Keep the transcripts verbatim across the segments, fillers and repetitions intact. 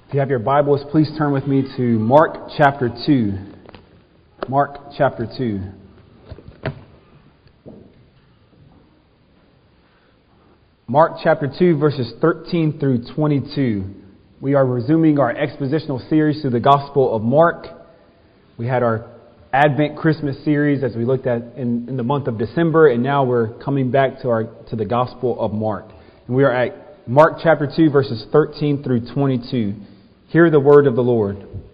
If you have your Bibles, please turn with me to Mark chapter two. Mark chapter two. Mark chapter two, verses thirteen through twenty-two. We are resuming our expositional series through the Gospel of Mark. We had our Advent Christmas series as we looked at in, in the month of December, and now we're coming back to our to the Gospel of Mark. And we are at Mark chapter two, verses thirteen through twenty-two. Hear the word of the Lord.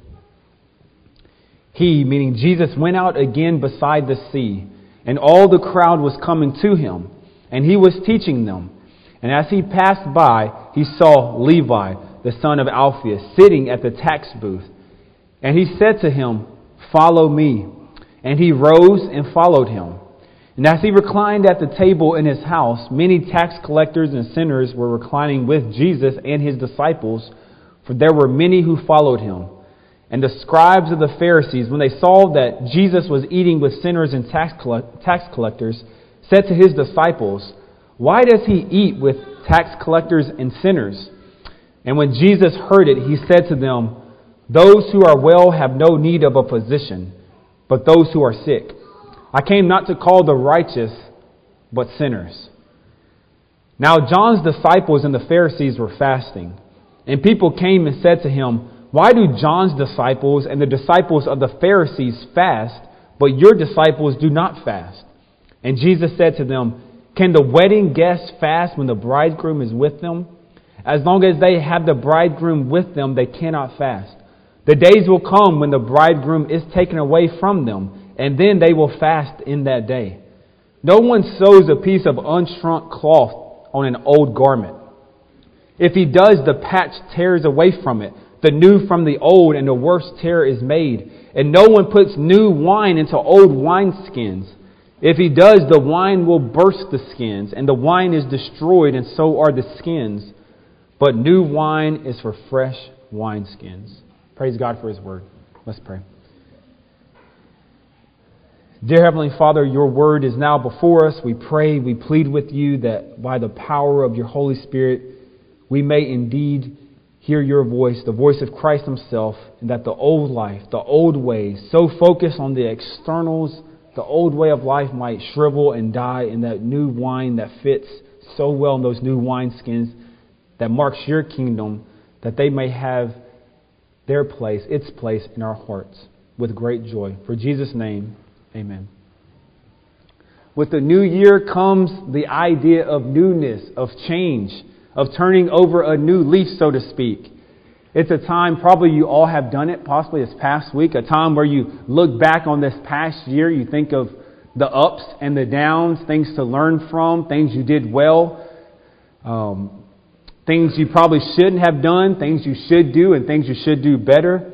He, meaning Jesus, went out again beside the sea, and all the crowd was coming to him, and he was teaching them. And as he passed by, he saw Levi, the son of Alphaeus, sitting at the tax booth. And he said to him, "Follow me." And he rose and followed him. And as he reclined at the table in his house, many tax collectors and sinners were reclining with Jesus and his disciples, for there were many who followed him. And the scribes of the Pharisees, when they saw that Jesus was eating with sinners and tax collect- tax collectors, said to his disciples, "Why does he eat with tax collectors and sinners?" And when Jesus heard it, he said to them, "Those who are well have no need of a physician, but those who are sick. I came not to call the righteous, but sinners." Now John's disciples and the Pharisees were fasting. And people came and said to him, "Why do John's disciples and the disciples of the Pharisees fast, but your disciples do not fast?" And Jesus said to them, "Can the wedding guests fast when the bridegroom is with them? As long as they have the bridegroom with them, they cannot fast. The days will come when the bridegroom is taken away from them, and then they will fast in that day. No one sews a piece of unshrunk cloth on an old garment. If he does, the patch tears away from it, the new from the old, and the worse tear is made. And no one puts new wine into old wineskins. If he does, the wine will burst the skins, and the wine is destroyed, and so are the skins. But new wine is for fresh wineskins." Praise God for His word. Let's pray. Dear Heavenly Father, your word is now before us. We pray, we plead with you that by the power of your Holy Spirit, we may indeed hear your voice, the voice of Christ himself, and that the old life, the old ways, so focused on the externals, the old way of life might shrivel and die in that new wine that fits so well in those new wineskins that marks your kingdom, that they may have their place, its place in our hearts with great joy. For Jesus' name, amen. With the new year comes the idea of newness, of change, of turning over a new leaf, so to speak. It's a time, probably you all have done it, possibly this past week, a time where you look back on this past year, you think of the ups and the downs, things to learn from, things you did well, um, things you probably shouldn't have done, things you should do, and things you should do better.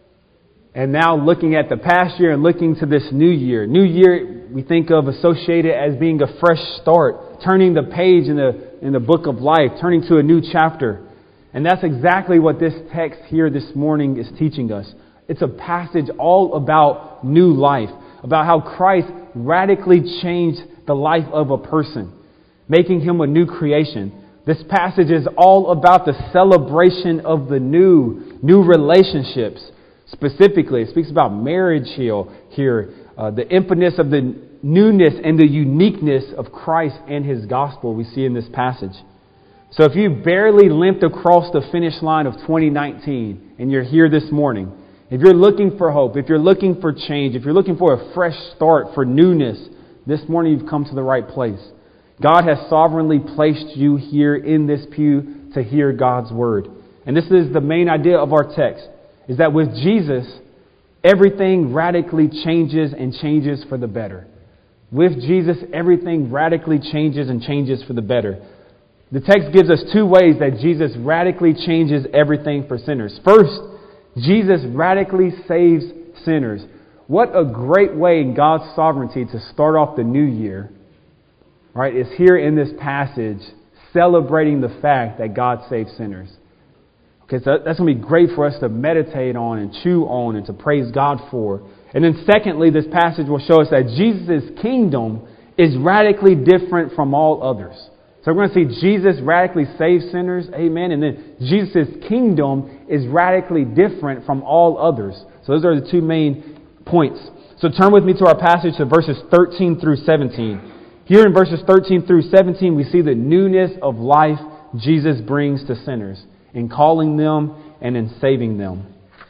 And now looking at the past year and looking to this new year. New year we think of associated as being a fresh start, turning the page in the in the book of life, turning to a new chapter. And that's exactly what this text here this morning is teaching us. It's a passage all about new life, about how Christ radically changed the life of a person, making him a new creation. This passage is all about the celebration of the new, new relationships. Specifically, it speaks about marriage here, uh, the impetus of the newness and the uniqueness of Christ and His gospel we see in this passage. So if you barely limped across the finish line of twenty nineteen and you're here this morning, if you're looking for hope, if you're looking for change, if you're looking for a fresh start, for newness, this morning you've come to the right place. God has sovereignly placed you here in this pew to hear God's word. And this is the main idea of our text, is that with Jesus, everything radically changes and changes for the better. With Jesus, everything radically changes and changes for the better. The text gives us two ways that Jesus radically changes everything for sinners. First, Jesus radically saves sinners. What a great way in God's sovereignty to start off the new year, right, is here in this passage celebrating the fact that God saves sinners. Okay, so that's going to be great for us to meditate on and chew on and to praise God for. And then secondly, this passage will show us that Jesus' kingdom is radically different from all others. So we're going to see Jesus radically save sinners. Amen. And then Jesus' kingdom is radically different from all others. So those are the two main points. So turn with me to our passage to verses thirteen through seventeen. Here in verses thirteen through seventeen, we see the newness of life Jesus brings to sinners in calling them and in saving them.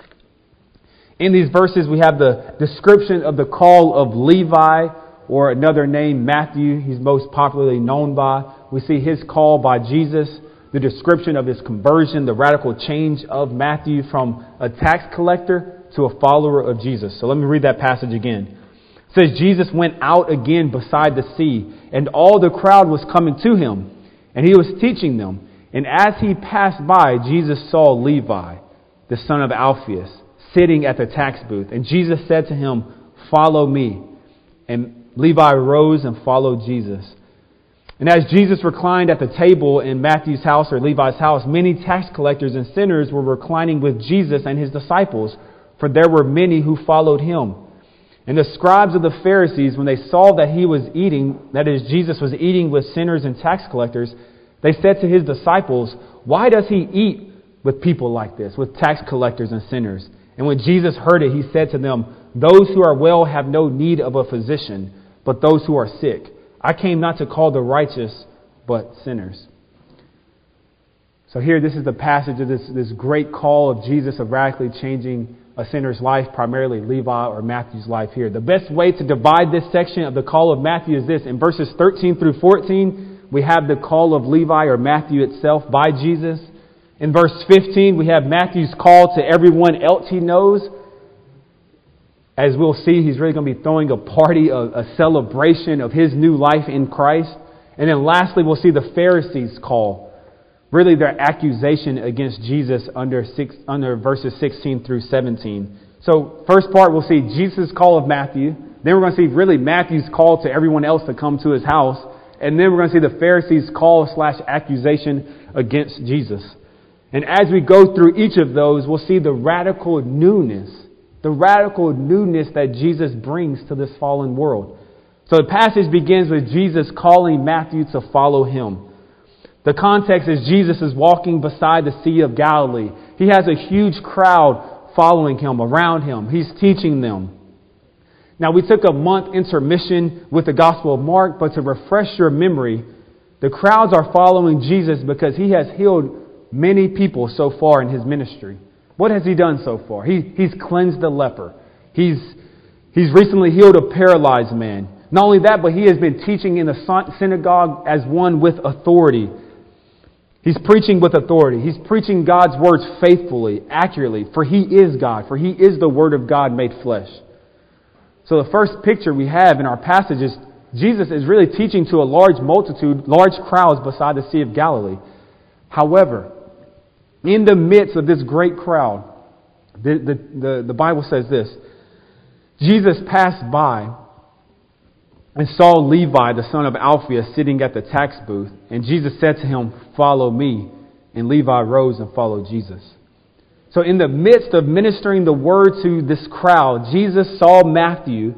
In these verses, we have the description of the call of Levi, or another name, Matthew, he's most popularly known by. We see his call by Jesus, the description of his conversion, the radical change of Matthew from a tax collector to a follower of Jesus. So let me read that passage again. It says, Jesus went out again beside the sea, and all the crowd was coming to him, and he was teaching them. And as he passed by, Jesus saw Levi, the son of Alphaeus, sitting at the tax booth. And Jesus said to him, "Follow me." And Levi rose and followed Jesus. And as Jesus reclined at the table in Matthew's house or Levi's house, many tax collectors and sinners were reclining with Jesus and his disciples, for there were many who followed him. And the scribes of the Pharisees, when they saw that he was eating, that is, Jesus was eating with sinners and tax collectors, they said to his disciples, "Why does he eat with people like this, with tax collectors and sinners?" And when Jesus heard it, he said to them, "Those who are well have no need of a physician, but those who are sick. I came not to call the righteous, but sinners." So here, this is the passage of this, this great call of Jesus of radically changing a sinner's life, primarily Levi or Matthew's life here. The best way to divide this section of the call of Matthew is this. In verses thirteen through fourteen, we have the call of Levi or Matthew itself by Jesus. In verse fifteen, we have Matthew's call to everyone else he knows. As we'll see, he's really going to be throwing a party, a, a celebration of his new life in Christ. And then lastly, we'll see the Pharisees' call, really their accusation against Jesus under six, under verses sixteen through seventeen. So first part, we'll see Jesus' call of Matthew. Then we're going to see really Matthew's call to everyone else to come to his house. And then we're going to see the Pharisees' call slash accusation against Jesus. And as we go through each of those, we'll see the radical newness, the radical newness that Jesus brings to this fallen world. So the passage begins with Jesus calling Matthew to follow him. The context is Jesus is walking beside the Sea of Galilee. He has a huge crowd following him, around him. He's teaching them. Now, we took a month intermission with the Gospel of Mark, but to refresh your memory, the crowds are following Jesus because he has healed many people so far in his ministry. What has he done so far? He, he's cleansed the leper. He's, he's recently healed a paralyzed man. Not only that, but he has been teaching in the synagogue as one with authority. He's preaching with authority. He's preaching God's words faithfully, accurately, for he is God, for he is the Word of God made flesh. So the first picture we have in our passage is Jesus is really teaching to a large multitude, large crowds beside the Sea of Galilee. However, in the midst of this great crowd, the, the, the, the Bible says this: Jesus passed by and saw Levi, the son of Alphaeus, sitting at the tax booth. And Jesus said to him, "Follow me." And Levi rose and followed Jesus. So in the midst of ministering the word to this crowd, Jesus saw Matthew,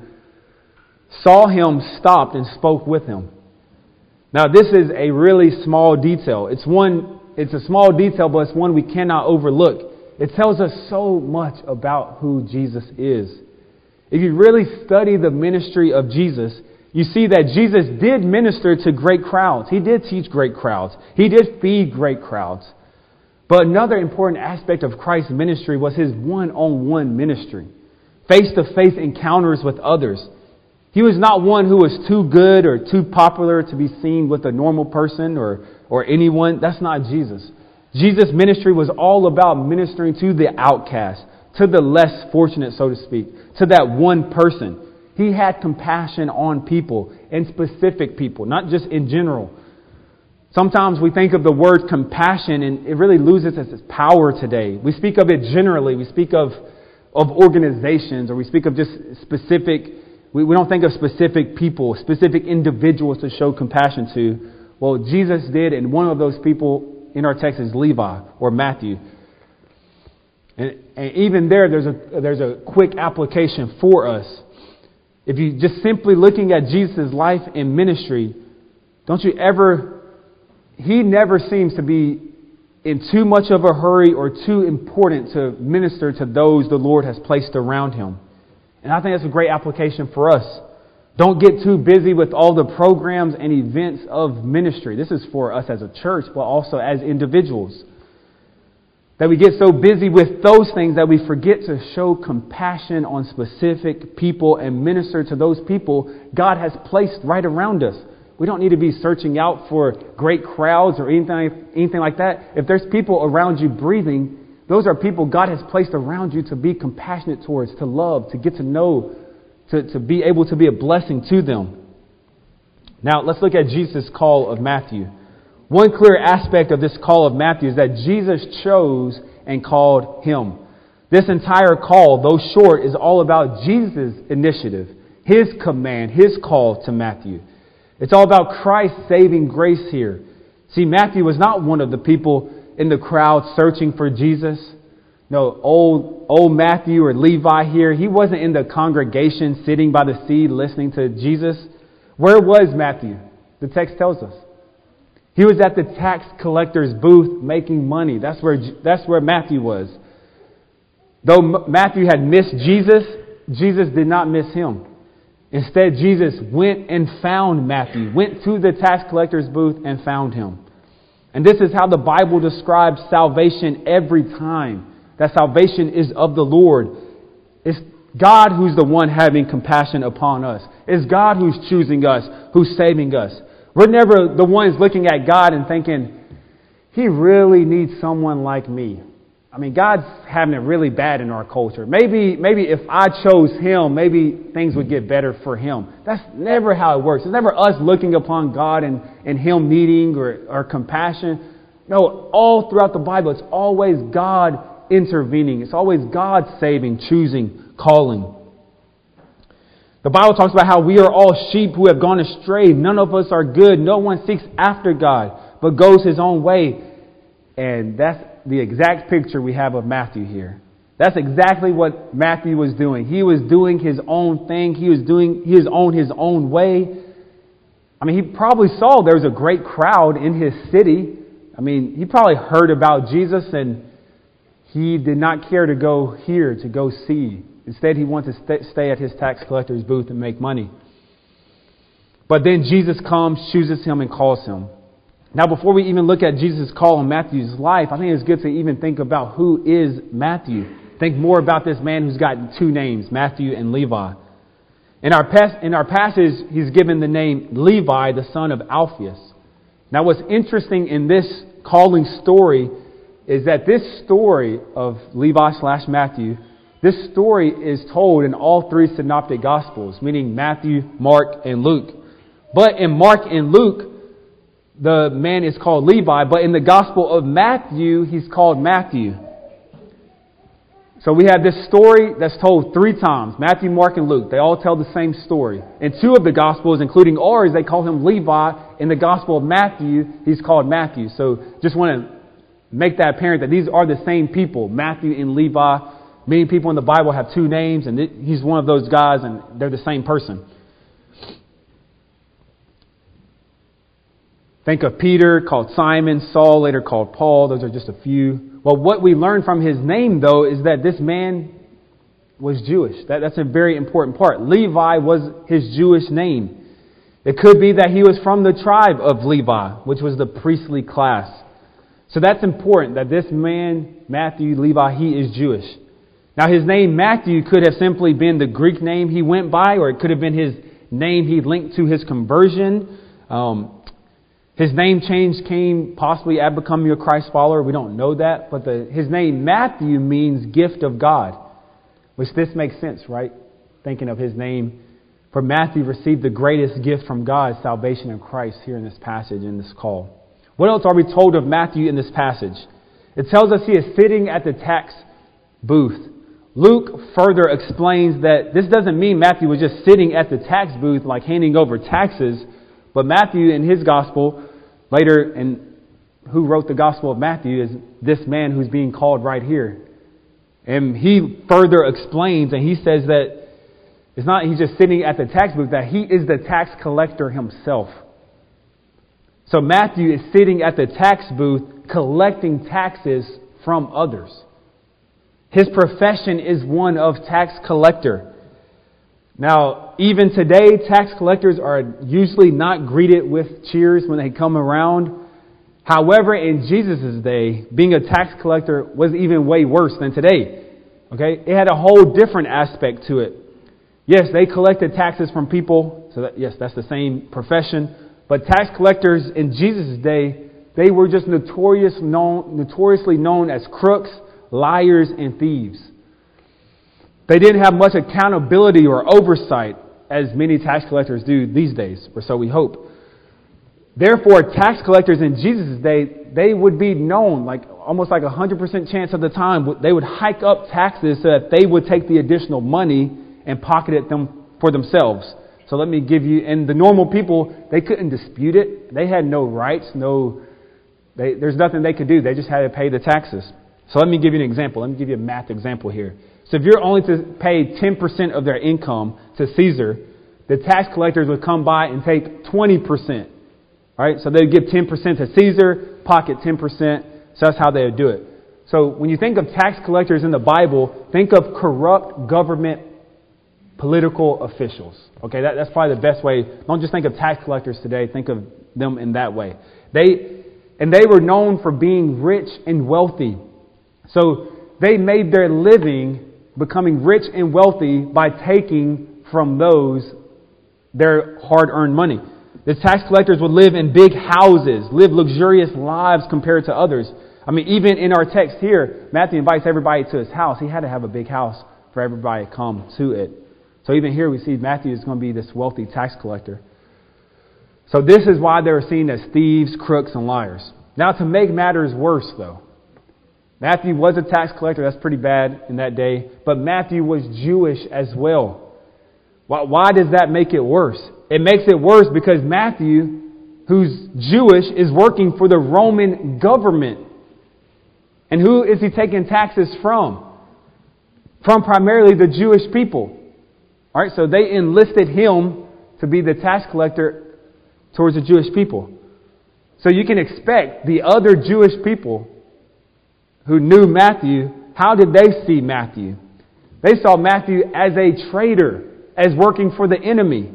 saw him, stopped, and spoke with him. Now this is a really small detail. It's one, it's a small detail, but it's one we cannot overlook. It tells us so much about who Jesus is. If you really study the ministry of Jesus, you see that Jesus did minister to great crowds. He did teach great crowds. He did feed great crowds. But another important aspect of Christ's ministry was his one-on-one ministry, face-to-face encounters with others. He was not one who was too good or too popular to be seen with a normal person or, or anyone. That's not Jesus. Jesus' ministry was all about ministering to the outcast, to the less fortunate, so to speak, to that one person. He had compassion on people and specific people, not just in general. Sometimes we think of the word compassion and it really loses its power today. We speak of it generally. We speak of, of organizations, or we speak of just specific, we, we don't think of specific people, specific individuals to show compassion to. Well, Jesus did, and one of those people in our text is Levi or Matthew. And, and even there, there's a, there's a quick application for us. If you just simply looking at Jesus' life and ministry, don't you ever he never seems to be in too much of a hurry or too important to minister to those the Lord has placed around him. And I think that's a great application for us. Don't get too busy with all the programs and events of ministry. This is for us as a church, but also as individuals. That we get so busy with those things that we forget to show compassion on specific people and minister to those people God has placed right around us. We don't need to be searching out for great crowds or anything, anything like that. If there's people around you breathing, those are people God has placed around you to be compassionate towards, to love, to get to know, to, to be able to be a blessing to them. Now, let's look at Jesus' call of Matthew. One clear aspect of this call of Matthew is that Jesus chose and called him. This entire call, though short, is all about Jesus' initiative, his command, his call to Matthew. It's all about Christ's saving grace here. See, Matthew was not one of the people in the crowd searching for Jesus. No, old, old Matthew or Levi here, he wasn't in the congregation sitting by the sea listening to Jesus. Where was Matthew? The text tells us. He was at the tax collector's booth making money. That's where, that's where Matthew was. Though Matthew had missed Jesus, Jesus did not miss him. Instead, Jesus went and found Matthew, went to the tax collector's booth and found him. And this is how the Bible describes salvation every time. That salvation is of the Lord. It's God who's the one having compassion upon us. It's God who's choosing us, who's saving us. We're never the ones looking at God and thinking, He really needs someone like me. I mean, God's having it really bad in our culture. Maybe, maybe if I chose Him, maybe things would get better for Him. That's never how it works. It's never us looking upon God and, and Him needing or, or compassion. No, all throughout the Bible, it's always God intervening. It's always God saving, choosing, calling. The Bible talks about how we are all sheep who have gone astray. None of us are good. No one seeks after God, but goes his own way. And that's the exact picture we have of Matthew here. That's exactly what Matthew was doing. He was doing his own thing. He was doing he was on his own way. I mean, he probably saw there was a great crowd in his city. I mean, he probably heard about Jesus and he did not care to go here to go see. Instead, he wanted to st- stay at his tax collector's booth and make money. But then Jesus comes, chooses him, and calls him. Now, before we even look at Jesus' call in Matthew's life, I think it's good to even think about who is Matthew. Think more about this man who's got two names, Matthew and Levi. In our, pas- in our passage, he's given the name Levi, the son of Alphaeus. Now, what's interesting in this calling story is that this story of Levi slash Matthew, this story is told in all three synoptic gospels, meaning Matthew, Mark, and Luke. But in Mark and Luke, the man is called Levi, but in the Gospel of Matthew, he's called Matthew. So we have this story that's told three times. Matthew, Mark, and Luke. They all tell the same story. In two of the Gospels, including ours, they call him Levi. In the Gospel of Matthew, he's called Matthew. So just want to make that apparent that these are the same people, Matthew and Levi. Many people in the Bible have two names, and he's one of those guys, and they're the same person. Think of Peter, called Simon, Saul, later called Paul. Those are just a few. Well, what we learn from his name, though, is that this man was Jewish. That, that's a very important part. Levi was his Jewish name. It could be that he was from the tribe of Levi, which was the priestly class. So that's important, that this man, Matthew, Levi, he is Jewish. Now, his name, Matthew, could have simply been the Greek name he went by, or it could have been his name he linked to his conversion. Um... His name change came possibly at becoming a Christ follower. We don't know that. But the, his name, Matthew, means gift of God. Which this makes sense, right? Thinking of his name. For Matthew received the greatest gift from God, salvation in Christ, here in this passage, in this call. What else are we told of Matthew in this passage? It tells us he is sitting at the tax booth. Luke further explains that this doesn't mean Matthew was just sitting at the tax booth like handing over taxes. But Matthew, in his gospel, later, and who wrote the Gospel of Matthew is this man who's being called right here. And he further explains, and he says that it's not he's just sitting at the tax booth, that he is the tax collector himself. So Matthew is sitting at the tax booth collecting taxes from others. His profession is one of tax collector. Now, even today, tax collectors are usually not greeted with cheers when they come around. However, in Jesus' day, being a tax collector was even way worse than today. Okay? It had a whole different aspect to it. Yes, they collected taxes from people. So that, yes, that's the same profession. But tax collectors in Jesus' day, they were just notorious known, notoriously known as crooks, liars, and thieves. They didn't have much accountability or oversight as many tax collectors do these days, or so we hope. Therefore, tax collectors in Jesus' day, they would be known, like almost like a one hundred percent chance of the time, they would hike up taxes so that they would take the additional money and pocket it them for themselves. So let me give you, and the normal people, they couldn't dispute it. They had no rights, no, they, there's nothing they could do. They just had to pay the taxes. So let me give you an example. Let me give you a math example here. So if you're only to pay ten percent of their income to Caesar, the tax collectors would come by and take twenty percent. All right, so they'd give ten percent to Caesar, pocket ten percent. So that's how they would do it. So when you think of tax collectors in the Bible, think of corrupt government political officials. Okay, that, that's probably the best way. Don't just think of tax collectors today. Think of them in that way. They and they were known for being rich and wealthy. So they made their living becoming rich and wealthy by taking from those their hard-earned money. The tax collectors would live in big houses, live luxurious lives compared to others. I mean, even in our text here, Matthew invites everybody to his house. He had to have a big house for everybody to come to it. So even here we see Matthew is going to be this wealthy tax collector. So this is why they were seen as thieves, crooks, and liars. Now, to make matters worse, though, Matthew was a tax collector. That's pretty bad in that day. But Matthew was Jewish as well. Why, why does that make it worse? It makes it worse because Matthew, who's Jewish, is working for the Roman government. And who is he taking taxes from? From primarily the Jewish people. All right, so they enlisted him to be the tax collector towards the Jewish people. So you can expect the other Jewish people who knew Matthew, how did they see Matthew? They saw Matthew as a traitor, as working for the enemy.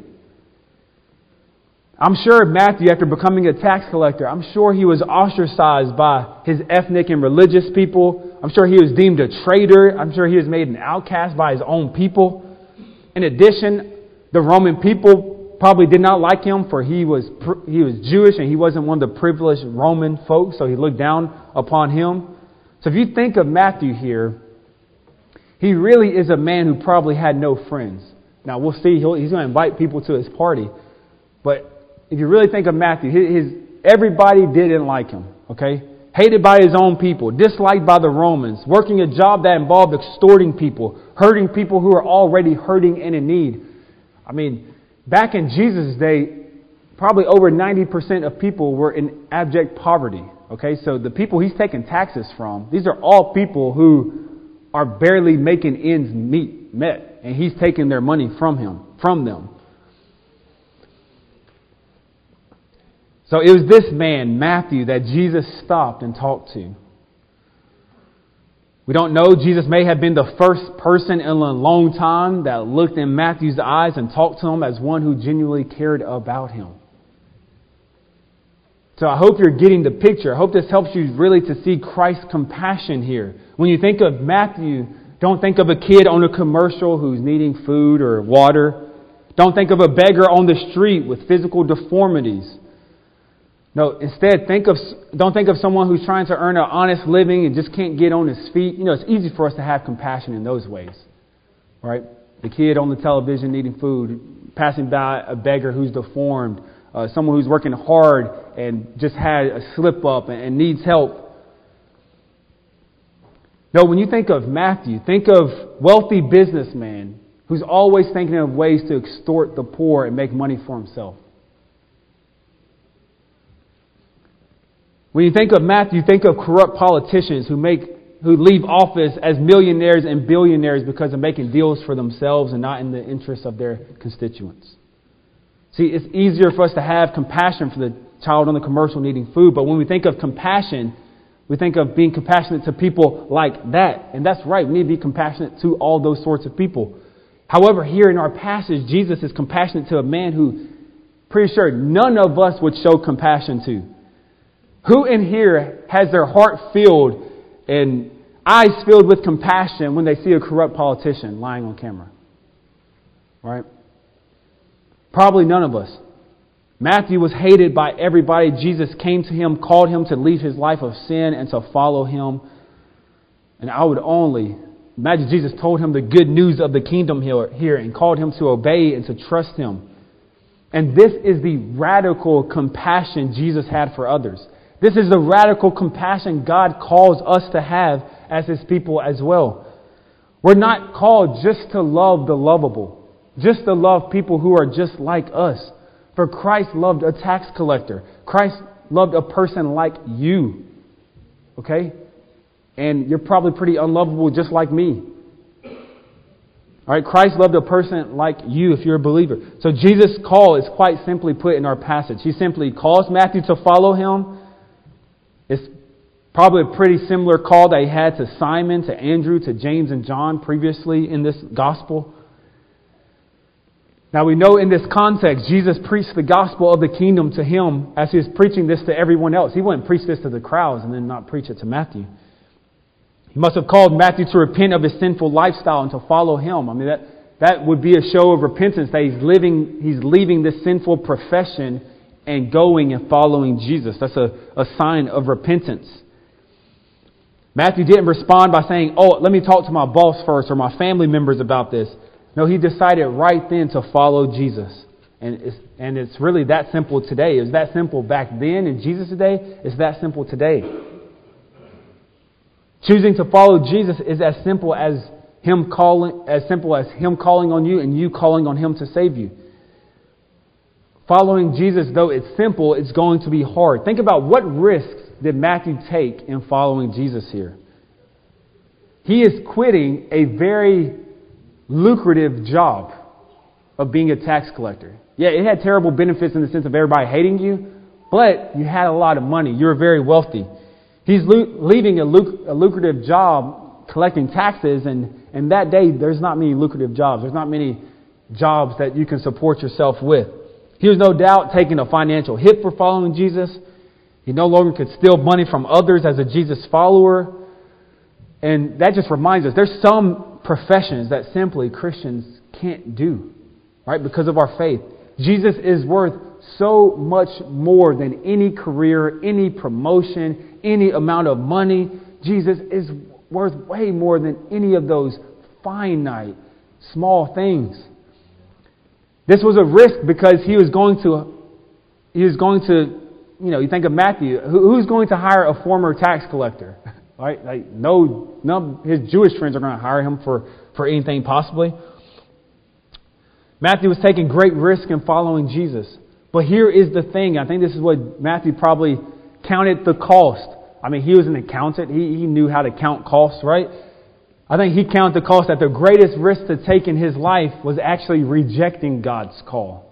I'm sure Matthew, after becoming a tax collector, I'm sure he was ostracized by his ethnic and religious people. I'm sure he was deemed a traitor. I'm sure he was made an outcast by his own people. In addition, the Roman people probably did not like him, for he was he was Jewish and he wasn't one of the privileged Roman folks, so he looked down upon him. So if you think of Matthew here, he really is a man who probably had no friends. Now we'll see, he'll, he's going to invite people to his party. But if you really think of Matthew, his, his everybody didn't like him, okay? Hated by his own people, disliked by the Romans, working a job that involved extorting people, hurting people who are already hurting and in need. I mean, back in Jesus' day, probably over ninety percent of people were in abject poverty. Okay, so the people he's taking taxes from, these are all people who are barely making ends meet, met, and he's taking their money from him, from them. So it was this man, Matthew, that Jesus stopped and talked to. We don't know. Jesus may have been the first person in a long time that looked in Matthew's eyes and talked to him as one who genuinely cared about him. So I hope you're getting the picture. I hope this helps you really to see Christ's compassion here. When you think of Matthew, don't think of a kid on a commercial who's needing food or water. Don't think of a beggar on the street with physical deformities. No, instead, think of don't think of someone who's trying to earn an honest living and just can't get on his feet. You know, it's easy for us to have compassion in those ways. Right? The kid on the television needing food, passing by a beggar who's deformed, uh, someone who's working hard and just had a slip up and, and needs help. No, when you think of Matthew, think of wealthy businessman who's always thinking of ways to extort the poor and make money for himself. When you think of Matthew, think of corrupt politicians who make who leave office as millionaires and billionaires because of making deals for themselves and not in the interests of their constituents. See, it's easier for us to have compassion for the child on the commercial needing food. But when we think of compassion, we think of being compassionate to people like that. And that's right. We need to be compassionate to all those sorts of people. However, here in our passage, Jesus is compassionate to a man who, pretty sure, none of us would show compassion to. Who in here has their heart filled and eyes filled with compassion when they see a corrupt politician lying on camera? Right? Probably none of us. Matthew was hated by everybody. Jesus came to him, called him to leave his life of sin and to follow him. And I would only imagine Jesus told him the good news of the kingdom here and called him to obey and to trust him. And this is the radical compassion Jesus had for others. This is the radical compassion God calls us to have as His people as well. We're not called just to love the lovable, just to love people who are just like us. For Christ loved a tax collector. Christ loved a person like you. Okay? And you're probably pretty unlovable just like me. All right, Christ loved a person like you if you're a believer. So Jesus' call is quite simply put in our passage. He simply calls Matthew to follow him. It's probably a pretty similar call that he had to Simon, to Andrew, to James and John previously in this gospel. Now we know in this context, Jesus preached the gospel of the kingdom to him as he was preaching this to everyone else. He wouldn't preach this to the crowds and then not preach it to Matthew. He must have called Matthew to repent of his sinful lifestyle and to follow him. I mean, that, that would be a show of repentance, that he's living, he's leaving this sinful profession and going and following Jesus. That's a, a sign of repentance. Matthew didn't respond by saying, oh, let me talk to my boss first or my family members about this. No, he decided right then to follow Jesus. And it's, and it's really that simple today. It was that simple back then in Jesus' day. It's that simple today. Choosing to follow Jesus is as simple as him calling, as simple as him calling on you and you calling on him to save you. Following Jesus, though it's simple, it's going to be hard. Think about what risks did Matthew take in following Jesus here. He is quitting a very lucrative job of being a tax collector. Yeah, it had terrible benefits in the sense of everybody hating you, but you had a lot of money. You were very wealthy. He's lo- leaving a, luc- a lucrative job collecting taxes, and, and that day there's not many lucrative jobs. There's not many jobs that you can support yourself with. He was no doubt taking a financial hit for following Jesus. He no longer could steal money from others as a Jesus follower. And that just reminds us, there's some professions that simply Christians can't do, right? Because of our faith. Jesus is worth so much more than any career, any promotion, any amount of money. Jesus is worth way more than any of those finite, small things. This was a risk because he was going to, he was going to, you know, you think of Matthew, who's going to hire a former tax collector? Right? Like no, none of his Jewish friends are going to hire him for, for anything possibly. Matthew was taking great risk in following Jesus. But here is the thing. I think this is what Matthew probably counted the cost. I mean, he was an accountant. He, he knew how to count costs, right? I think he counted the cost that the greatest risk to take in his life was actually rejecting God's call.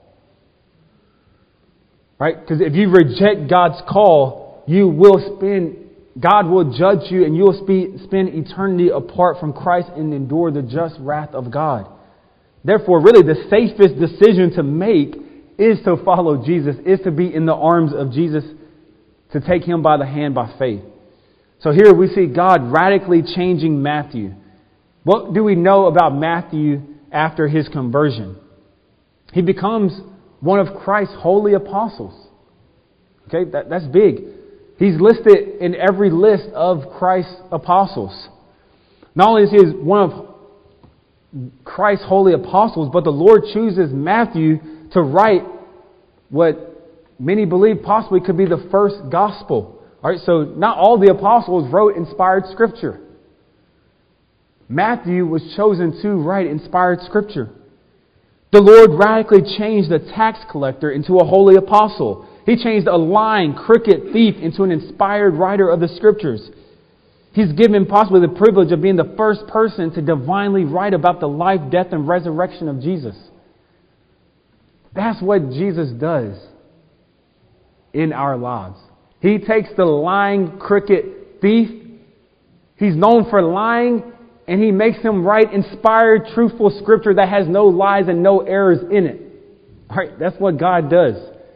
Right? Because if you reject God's call, you will spend, God will judge you and you will spend eternity apart from Christ and endure the just wrath of God. Therefore, really the safest decision to make is to follow Jesus, is to be in the arms of Jesus, to take him by the hand by faith. So here we see God radically changing Matthew. What do we know about Matthew after his conversion? He becomes one of Christ's holy apostles. Okay, that, that's big. He's listed in every list of Christ's apostles. Not only is he one of Christ's holy apostles, but the Lord chooses Matthew to write what many believe possibly could be the first gospel. All right, so not all the apostles wrote inspired scripture. Matthew was chosen to write inspired scripture. The Lord radically changed a tax collector into a holy apostle. He changed a lying, crooked thief into an inspired writer of the scriptures. He's given possibly the privilege of being the first person to divinely write about the life, death, and resurrection of Jesus. That's what Jesus does. in our lives. He takes the lying, crooked thief. He's known for lying, and he makes him write inspired, truthful scripture that has no lies and no errors in it. All right, that's what God does.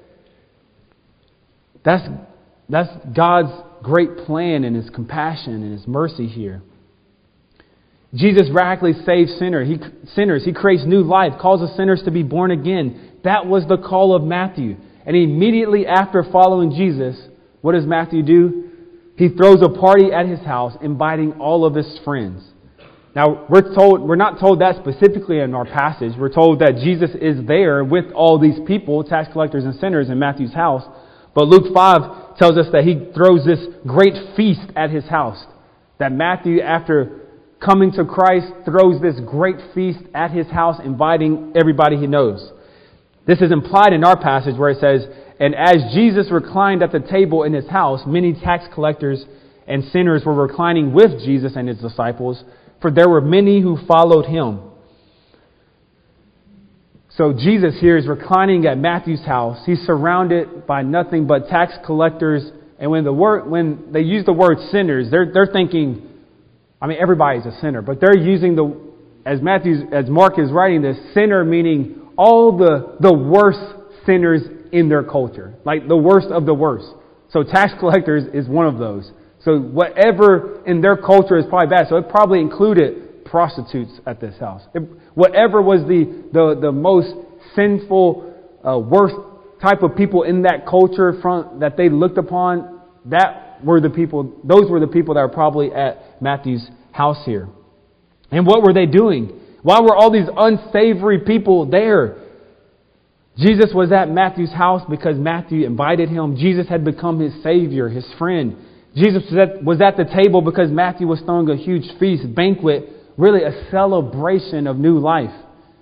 That's, that's God's great plan and His compassion and His mercy here. Jesus radically saves sinners. He, sinners. He creates new life, causes sinners to be born again. That was the call of Matthew. And immediately after following Jesus, what does Matthew do? He throws a party at his house, inviting all of his friends. Now, we're told we're not told that specifically in our passage. We're told that Jesus is there with all these people, tax collectors and sinners, in Matthew's house. But Luke five tells us that he throws this great feast at his house. That Matthew, after coming to Christ, throws this great feast at his house, inviting everybody he knows. This is implied in our passage where it says, "And as Jesus reclined at the table in his house, many tax collectors and sinners were reclining with Jesus and his disciples, for there were many who followed him." So Jesus here is reclining at Matthew's house. He's surrounded by nothing but tax collectors. And when the word when they use the word sinners, they're they're thinking, I mean, everybody's a sinner, but they're using the, as Matthew's, as Mark is writing this, sinner meaning all the, the worst sinners in their culture. Like the worst of the worst. So tax collectors is one of those. So whatever in their culture is probably bad. So it probably included prostitutes at this house. It, whatever was the, the, the most sinful, uh, worst type of people in that culture from, that they looked upon, that were the people, those were the people that were probably at Matthew's house here. And what were they doing? Why were all these unsavory people there? Jesus was at Matthew's house because Matthew invited him. Jesus had become his Savior, his friend. Jesus was at, was at the table because Matthew was throwing a huge feast, banquet, really a celebration of new life.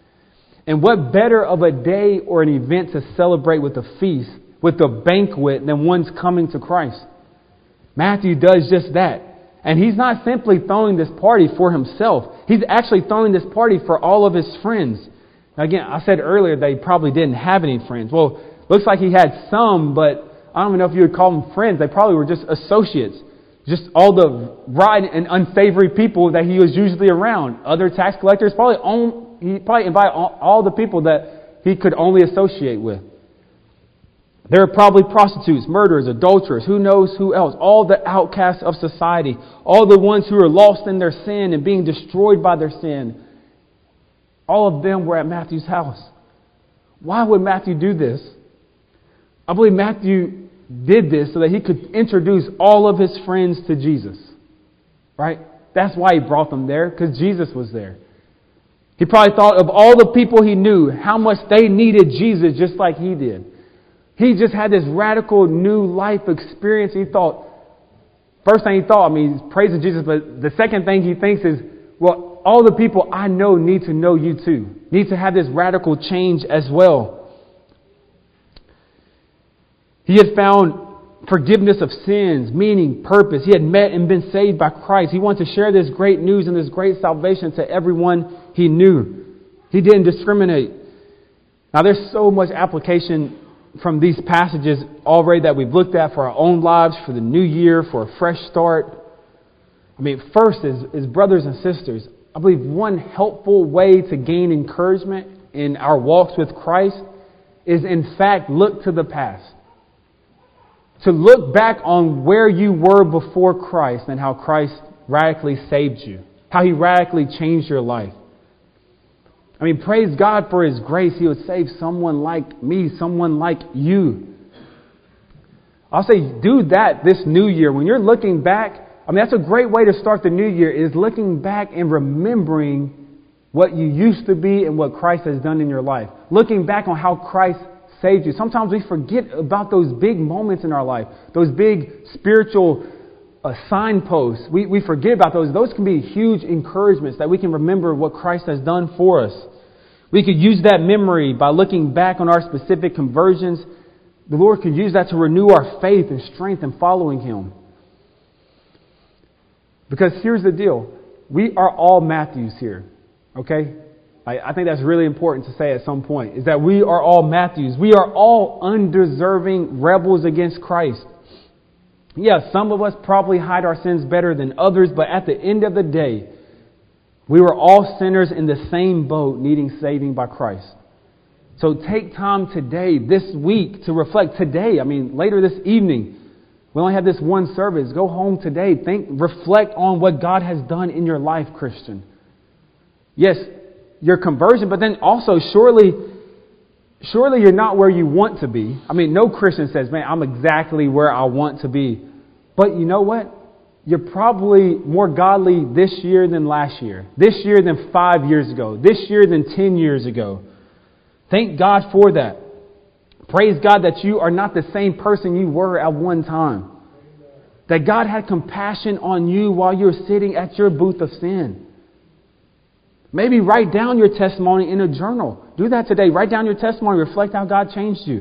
And what better of a day or an event to celebrate with a feast, with a banquet, than one's coming to Christ? Matthew does just that. And he's not simply throwing this party for himself. He's actually throwing this party for all of his friends. Now again, I said earlier that he probably didn't have any friends. Well, looks like he had some, but I don't even know if you would call them friends. They probably were just associates. Just all the rotten and unsavory people that he was usually around. Other tax collectors, probably own, he probably invited all, all the people that he could only associate with. There are probably prostitutes, murderers, adulterers, who knows who else. All the outcasts of society. All the ones who are lost in their sin and being destroyed by their sin. All of them were at Matthew's house. Why would Matthew do this? I believe Matthew did this so that he could introduce all of his friends to Jesus. Right? That's why he brought them there, because Jesus was there. He probably thought of all the people he knew, how much they needed Jesus just like he did. He just had this radical new life experience. He thought, first thing he thought, I mean, he's praising Jesus, but the second thing he thinks is, well, all the people I know need to know you too. Need to have this radical change as well. He had found forgiveness of sins, meaning, purpose. He had met and been saved by Christ. He wanted to share this great news and this great salvation to everyone he knew. He didn't discriminate. Now, there's so much application from these passages already that we've looked at for our own lives, for the new year, for a fresh start. I mean, first is, is brothers and sisters. I believe one helpful way to gain encouragement in our walks with Christ is, in fact, look to the past. To look back on where you were before Christ and how Christ radically saved you. How He radically changed your life. I mean, praise God for His grace. He would save someone like me, someone like you. I'll say do that this new year. When you're looking back, I mean, that's a great way to start the new year, is looking back and remembering what you used to be and what Christ has done in your life. Looking back on how Christ saved you. Sometimes we forget about those big moments in our life, those big spiritual uh, signposts. We, we forget about those. Those can be huge encouragements that we can remember what Christ has done for us. We could use that memory by looking back on our specific conversions. The Lord could use that to renew our faith and strength in following Him. Because here's the deal. We are all Matthews here. Okay? I, I think that's really important to say at some point, is that we are all Matthews. We are all undeserving rebels against Christ. Yeah, some of us probably hide our sins better than others, but at the end of the day, we were all sinners in the same boat needing saving by Christ. So take time today, this week, to reflect today. I mean, later this evening, we only have this one service. Go home today. Think, reflect on what God has done in your life, Christian. Yes, your conversion, but then also surely, surely you're not where you want to be. I mean, no Christian says, man, I'm exactly where I want to be. But you know what? You're probably more godly this year than last year. This year than five years ago. This year than ten years ago. Thank God for that. Praise God that you are not the same person you were at one time. That God had compassion on you while you were sitting at your booth of sin. Maybe write down your testimony in a journal. Do that today. Write down your testimony. Reflect how God changed you.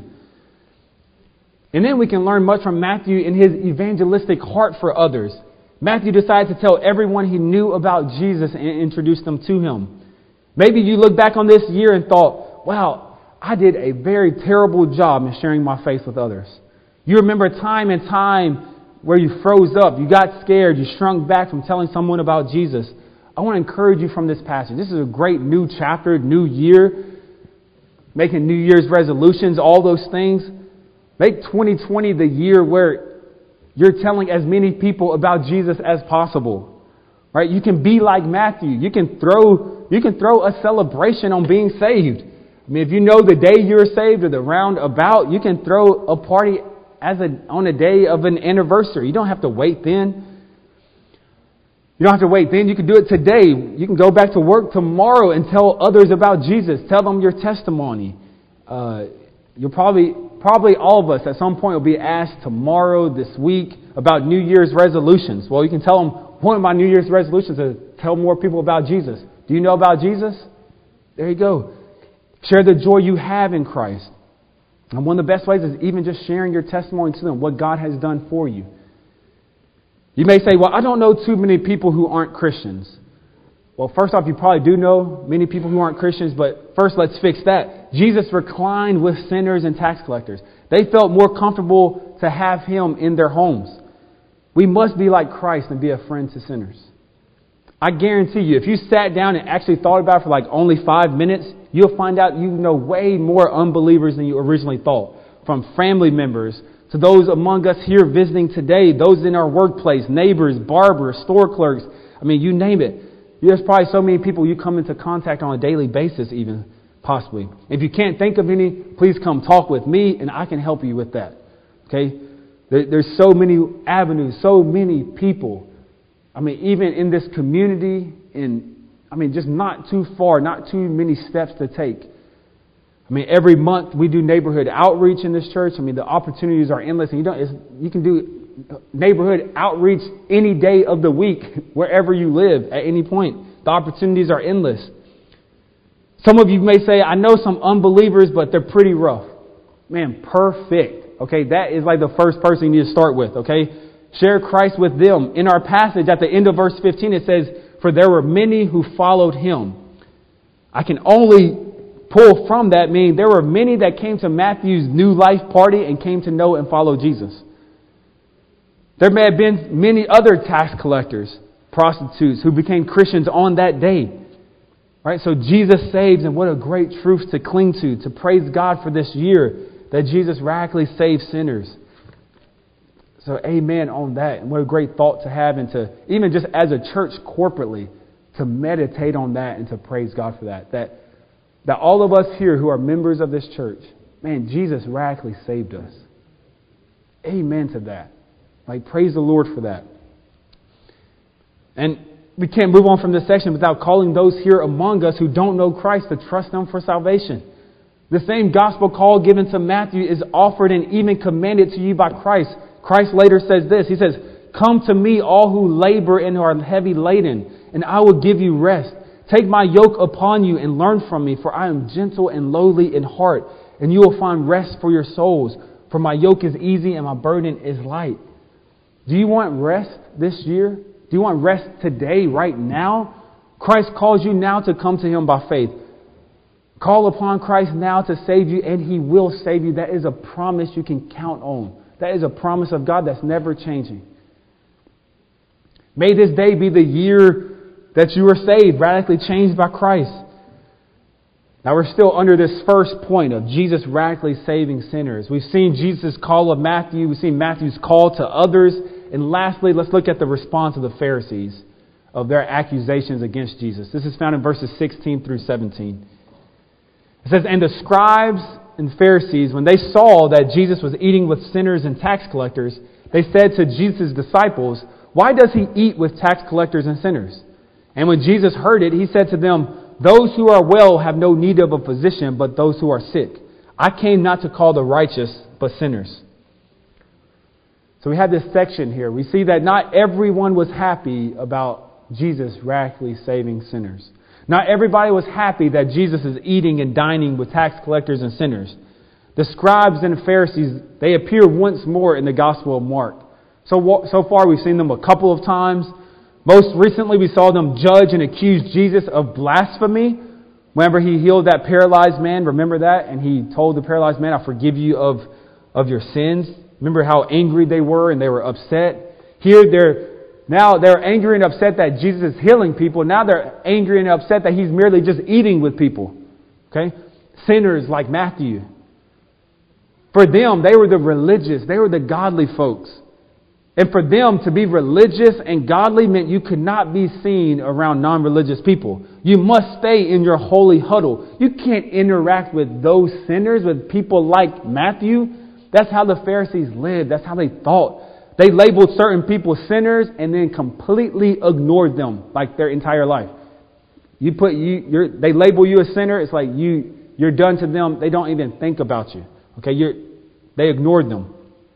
And then we can learn much from Matthew in his evangelistic heart for others. Matthew decided to tell everyone he knew about Jesus and introduce them to him. Maybe you look back on this year and thought, wow, I did a very terrible job in sharing my faith with others. You remember time and time where you froze up, you got scared, you shrunk back from telling someone about Jesus. I want to encourage you from this passage. This is a great new chapter, new year, making New Year's resolutions, all those things. Make twenty twenty the year where you're telling as many people about Jesus as possible. Right? You can be like Matthew. You can throw you can throw a celebration on being saved. I mean, if you know the day you're saved or the roundabout, you can throw a party as a on a day of an anniversary. You don't have to wait then. You don't have to wait then. You can do it today. You can go back to work tomorrow and tell others about Jesus. Tell them your testimony. Uh, you'll probably, probably all of us at some point will be asked tomorrow, this week, about New Year's resolutions. Well, you can tell them one of my New Year's resolutions is to tell more people about Jesus. Do you know about Jesus? There you go. Share the joy you have in Christ. And one of the best ways is even just sharing your testimony to them, what God has done for you. You may say, well, I don't know too many people who aren't Christians. Well, first off, you probably do know many people who aren't Christians, but first let's fix that. Jesus reclined with sinners and tax collectors. They felt more comfortable to have him in their homes. We must be like Christ and be a friend to sinners. I guarantee you, if you sat down and actually thought about it for like only five minutes, you'll find out you know way more unbelievers than you originally thought. From family members to those among us here visiting today, those in our workplace, neighbors, barbers, store clerks. I mean, you name it. There's probably so many people you come into contact on a daily basis even, possibly. If you can't think of any, please come talk with me and I can help you with that. Okay? There, there's so many avenues, so many people. I mean, even in this community, in, I mean, just not too far, not too many steps to take. I mean, every month we do neighborhood outreach in this church. I mean, the opportunities are endless. And you don't, it's, you can do neighborhood outreach any day of the week, wherever you live, at any point. The opportunities are endless. Some of you may say, I know some unbelievers, but they're pretty rough. Man, perfect. Okay, that is like the first person you need to start with, okay? Share Christ with them. In our passage, at the end of verse fifteen, it says, for there were many who followed him. I can only pull from that, meaning there were many that came to Matthew's new life party and came to know and follow Jesus. There may have been many other tax collectors, prostitutes, who became Christians on that day. Right? So Jesus saves, and what a great truth to cling to, to praise God for this year, that Jesus radically saves sinners. So amen on that. And what a great thought to have, and to, even just as a church corporately, to meditate on that and to praise God for that. That That all of us here who are members of this church, man, Jesus radically saved us. Amen to that. Like, praise the Lord for that. And we can't move on from this section without calling those here among us who don't know Christ to trust Him for salvation. The same gospel call given to Matthew is offered and even commanded to you by Christ. Christ later says this. He says, come to me, all who labor and are heavy laden, and I will give you rest. Take my yoke upon you and learn from me, for I am gentle and lowly in heart, and you will find rest for your souls. For my yoke is easy and my burden is light. Do you want rest this year? Do you want rest today, right now? Christ calls you now to come to Him by faith. Call upon Christ now to save you, and He will save you. That is a promise you can count on. That is a promise of God that's never changing. May this day be the year that you are saved, radically changed by Christ. Now we're still under this first point of Jesus radically saving sinners. We've seen Jesus' call of Matthew. We've seen Matthew's call to others. And lastly, let's look at the response of the Pharisees, of their accusations against Jesus. This is found in verses sixteen through seventeen. It says, "And the scribes and Pharisees, when they saw that Jesus was eating with sinners and tax collectors, they said to Jesus' disciples, 'Why does He eat with tax collectors and sinners?' And when Jesus heard it, He said to them, 'Those who are well have no need of a physician, but those who are sick. I came not to call the righteous, but sinners.'" So we have this section here. We see that not everyone was happy about Jesus radically saving sinners. Not everybody was happy that Jesus is eating and dining with tax collectors and sinners. The scribes and Pharisees, they appear once more in the Gospel of Mark. So, so far we've seen them a couple of times. Most recently we saw them judge and accuse Jesus of blasphemy. Whenever He healed that paralyzed man, remember that? And He told the paralyzed man, "I forgive you of, of your sins." Remember how angry they were and they were upset? Here they're Now they're angry and upset that Jesus is healing people. Now they're angry and upset that He's merely just eating with people. Okay? Sinners like Matthew. For them, they were the religious. They were the godly folks. And for them to be religious and godly meant you could not be seen around non-religious people. You must stay in your holy huddle. You can't interact with those sinners, with people like Matthew. That's how the Pharisees lived. That's how they thought. They labeled certain people sinners and then completely ignored them like their entire life. You put you, you're, they label you a sinner. It's like you, you're done to them. They don't even think about you. Okay, you're, they ignored them.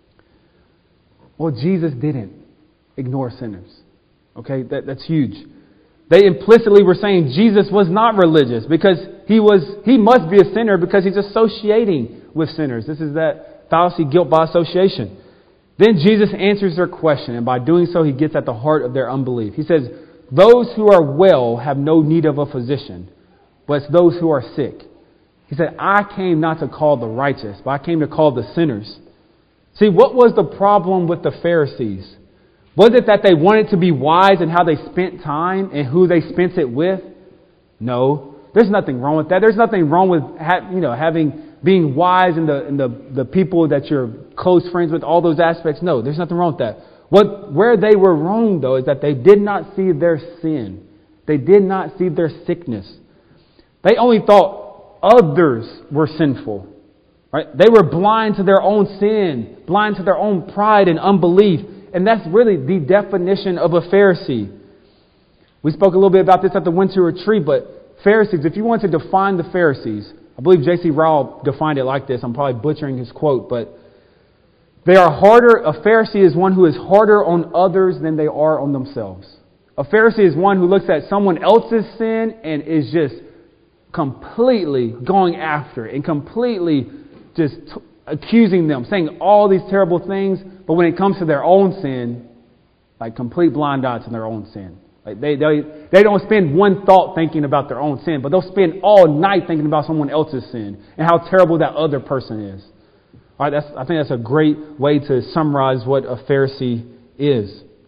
Well, Jesus didn't ignore sinners. Okay, that, that's huge. They implicitly were saying Jesus was not religious because he was he must be a sinner because he's associating with sinners. This is that fallacy, guilt by association. Then Jesus answers their question, and by doing so, He gets at the heart of their unbelief. He says, "Those who are well have no need of a physician, but it's those who are sick." He said, "I came not to call the righteous, but I came to call the sinners." See, what was the problem with the Pharisees? Was it that they wanted to be wise in how they spent time and who they spent it with? No, there's nothing wrong with that. There's nothing wrong with ha- you know having being wise in the in the, the people that you're close friends with, all those aspects. No, there's nothing wrong with that. What where they were wrong though is that they did not see their sin. They did not see their sickness. They only thought others were sinful. Right? They were blind to their own sin, blind to their own pride and unbelief. And that's really the definition of a Pharisee. We spoke a little bit about this at the winter retreat, but Pharisees, if you want to define the Pharisees, I believe J C Rowell defined it like this. I'm probably butchering his quote, but they are harder. A Pharisee is one who is harder on others than they are on themselves. A Pharisee is one who looks at someone else's sin and is just completely going after it and completely just t- accusing them, saying all these terrible things. But when it comes to their own sin, like complete blind eye to their own sin. Like they, they they don't spend one thought thinking about their own sin, but they'll spend all night thinking about someone else's sin and how terrible that other person is. All right, that's I think that's a great way to summarize what a Pharisee is.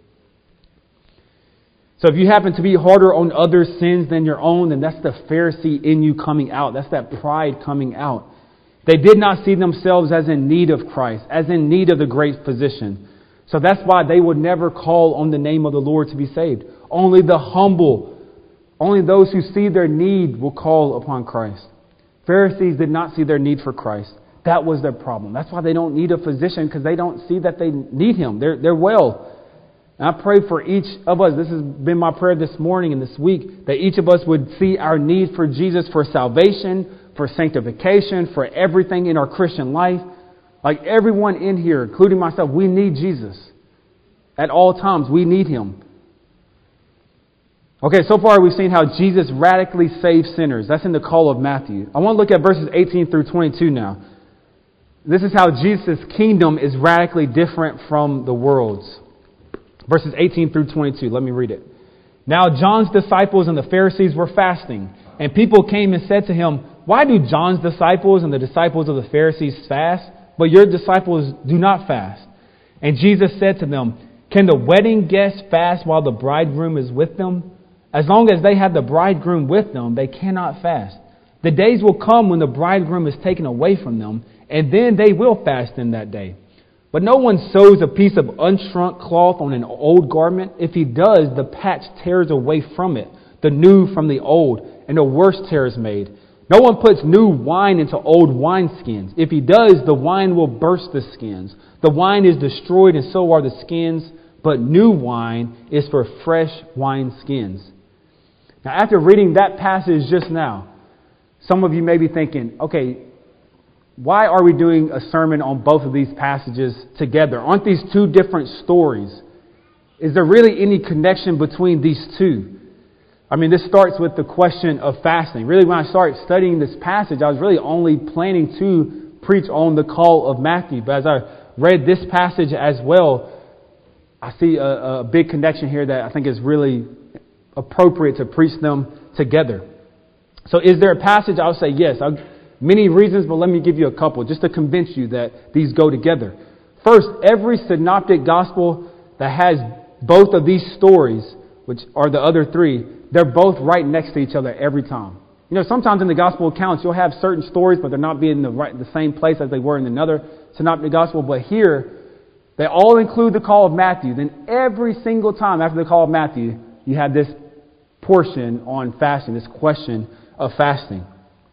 So if you happen to be harder on others' sins than your own, then that's the Pharisee in you coming out. That's that pride coming out. They did not see themselves as in need of Christ, as in need of the great physician. So that's why they would never call on the name of the Lord to be saved. Only the humble, only those who see their need will call upon Christ. Pharisees did not see their need for Christ. That was their problem. That's why they don't need a physician, because they don't see that they need Him. They're, they're well. And I pray for each of us, this has been my prayer this morning and this week, that each of us would see our need for Jesus for salvation, for sanctification, for everything in our Christian life. Like everyone in here, including myself, we need Jesus. At all times, we need Him. Okay, so far we've seen how Jesus radically saves sinners. That's in the call of Matthew. I want to look at verses eighteen through twenty-two now. This is how Jesus' kingdom is radically different from the world's. Verses eighteen through twenty-two. Let me read it. "Now John's disciples and the Pharisees were fasting, and people came and said to him, why do John's disciples and the disciples of the Pharisees fast, but your disciples do not fast? And Jesus said to them, can the wedding guests fast while the bridegroom is with them? As long as they have the bridegroom with them, they cannot fast. The days will come when the bridegroom is taken away from them, and then they will fast in that day. But no one sews a piece of unshrunk cloth on an old garment. If he does, the patch tears away from it, the new from the old, and a worse tear is made. No one puts new wine into old wineskins. If he does, the wine will burst the skins. The wine is destroyed, and so are the skins. But new wine is for fresh wineskins. Now, after reading that passage just now, some of you may be thinking, okay, why are we doing a sermon on both of these passages together? Aren't these two different stories? Is there really any connection between these two? I mean, this starts with the question of fasting. Really, when I started studying this passage, I was really only planning to preach on the call of Matthew. But as I read this passage as well, I see a, a big connection here that I think is really appropriate to preach them together. So is there a passage? I would say yes. I'll, many reasons, but let me give you a couple just to convince you that these go together. First, every synoptic gospel that has both of these stories, which are the other three, they're both right next to each other every time. You know, sometimes in the gospel accounts, you'll have certain stories, but they're not being in the, right, the same place as they were in another synoptic gospel. But here, they all include the call of Matthew. Then every single time after the call of Matthew, you have this portion on fasting, this question of fasting.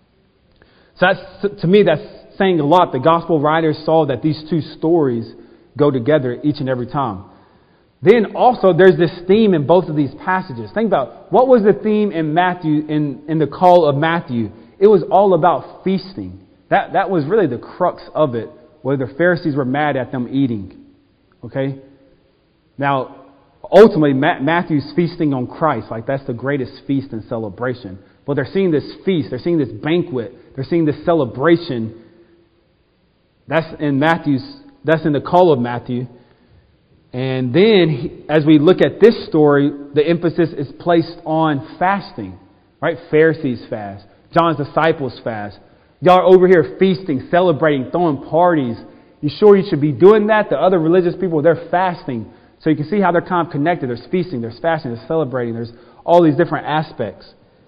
So that's, to me, that's saying a lot. The gospel writers saw that these two stories go together each and every time. Then also there's this theme in both of these passages. Think about, what was the theme in Matthew, in, in the call of Matthew? It was all about feasting. That, that was really the crux of it, where the Pharisees were mad at them eating. Okay? Now, ultimately, Matthew's feasting on Christ. Like, that's the greatest feast and celebration. But they're seeing this feast. They're seeing this banquet. They're seeing this celebration. That's in Matthew's, that's in the call of Matthew. And then, as we look at this story, the emphasis is placed on fasting. Right? Pharisees fast. John's disciples fast. Y'all are over here feasting, celebrating, throwing parties. You sure you should be doing that? The other religious people, they're fasting. So you can see how they're kind of connected. There's feasting, there's fasting, there's celebrating. There's all these different aspects.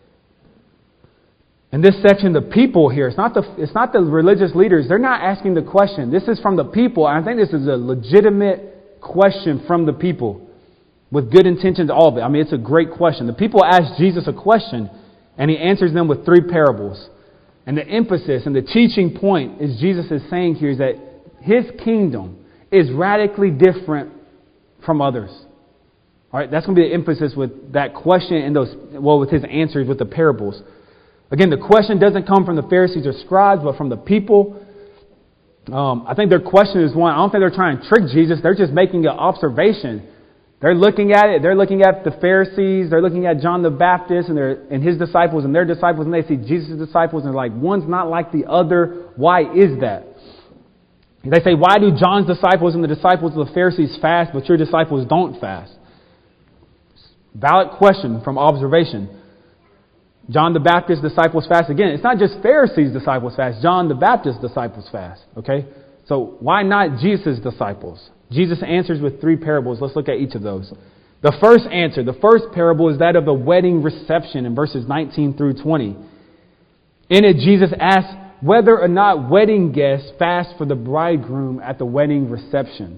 In this section, the people here, it's not the it's not the religious leaders. They're not asking the question. This is from the people. And I think this is a legitimate question from the people with good intentions, all of it. I mean, it's a great question. The people ask Jesus a question, and he answers them with three parables. And the emphasis and the teaching point is Jesus is saying here is that his kingdom is radically different from others. All right, that's going to be the emphasis with that question and those, well, with his answers with the parables. Again, the question doesn't come from the Pharisees or scribes, but from the people. Um, I think their question is one, I don't think they're trying to trick Jesus. They're just making an observation. They're looking at it. They're looking at the Pharisees. They're looking at John the Baptist and, their, and his disciples and their disciples, and they see Jesus' disciples, and they're like, one's not like the other. Why is that? They say, why do John's disciples and the disciples of the Pharisees fast, but your disciples don't fast? Valid question from observation. John the Baptist's disciples fast. Again, it's not just Pharisees' disciples fast. John the Baptist's disciples fast. Okay? So why not Jesus' disciples? Jesus answers with three parables. Let's look at each of those. The first answer, the first parable is that of the wedding reception in verses nineteen through twenty. In it, Jesus asks whether or not wedding guests fast for the bridegroom at the wedding reception.